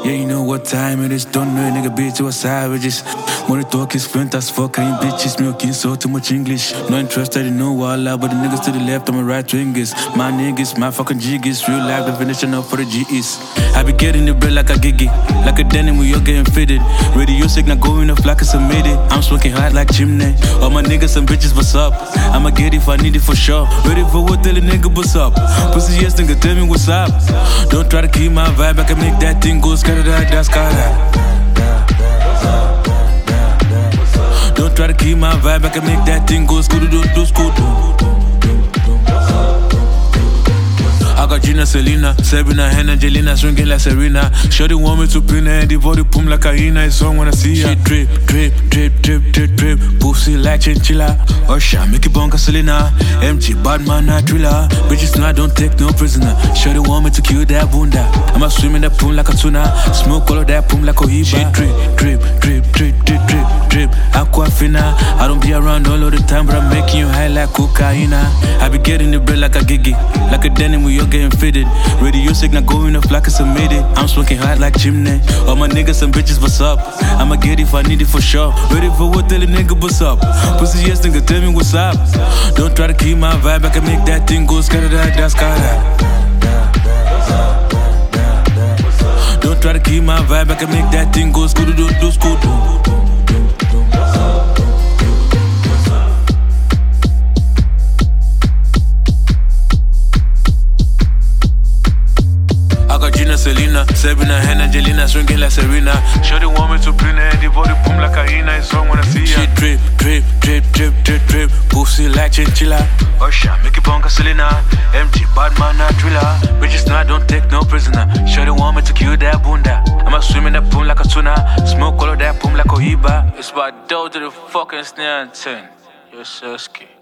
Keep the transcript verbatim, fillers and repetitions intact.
Yeah, you know what time it is. Don't know, nigga, bitch, you are savages. Money talk is flint as fuck. Ain't bitches milking so too much English. No interested in no walla, but the niggas to the left, on my right wingers. My niggas, my fucking jiggies. Real life definition of for the G Es. I be getting the bread like a giggy. Like a denim, we all getting fitted. Radio signal going off like it's a midi. I'm smoking hot like chimney. All my niggas and bitches, what's up? I'ma get it if I need it for sure. Ready for what, tell a nigga what's up. Pussy yes, nigga, tell me what's up. Don't try to keep my vibe, I can make that thing go scatter that, that's scatter. Don't try to keep my vibe, I can make that thing go scooter do do scooter. I got Gina, Selena, Sabrina, Hannah, Angelina, swinging like Serena. Shorty want me to pin her and the body pum like a hyena. It's on when I see her. She drip, drip, drip, drip, drip, drip. Pussy like chinchilla. Usher, make it bonka Selena. M G, bad man, not thriller. Bitches know I don't take no prisoner. Shorty want me to kill that bunda. I'ma swim in that pum like a tuna. Smoke all of that pum like a hiba. She drip, drip, drip, drip, drip, drip, drip. Aquafina. I don't be around all of the time, but I'm making you high like cocaine. I be getting the bread like a giggy. Like a denim, we all getting fitted. Radio signal going off like it's a midi. I'm smoking hot like chimney. All my niggas and bitches, what's up? I'ma get it if I need it for sure. Ready for what, tell a nigga what's up. Pussy yes, nigga, tell me what's up. Don't try to keep my vibe, I can make that thing go scatter that, that's scatter. Don't try to keep my vibe, I can make that thing go scooter do do scooter. Selena, Sabrina, Hannah, Angelina, swinging like Serena. Shorty want me to pin her and the body pum like a hyena. It's on when I see her. She drip, drip, drip, drip, drip, drip. Pussy like chinchilla. Usher, make it bonka Selena. M G, bad man, not thriller. Bitches know I don't take no prisoner. Shorty want me to kill that bunda. I'ma swim in that pum like a tuna. Smoke all of that pum like a hiba. It's about dough to the fucking snare and ten. You're so scared.